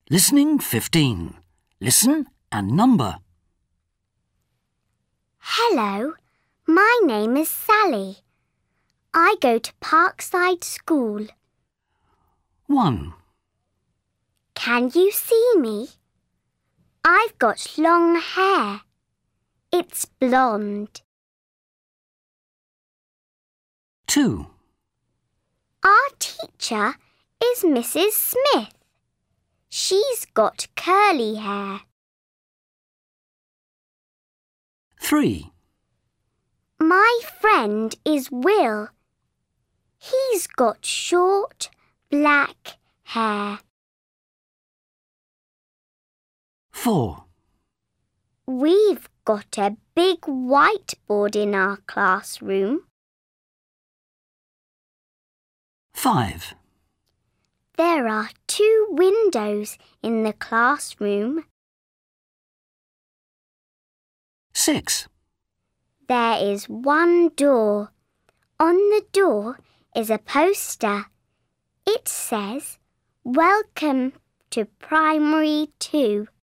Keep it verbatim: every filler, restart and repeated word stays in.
Listening fifteen. Listen and number. Hello, my name is Sally. I go to Parkside School. one, Can you see me? I've got long hair. It's blonde. two, Our teacher is Missus Smith. She's got curly hair. three, My friend is Will. He's got short, black hair. four, We've got a big whiteboard in our classroom. five, There are two windows in the classroom. six, There is one door. On the door is a poster. It says, "Welcome to Primary two."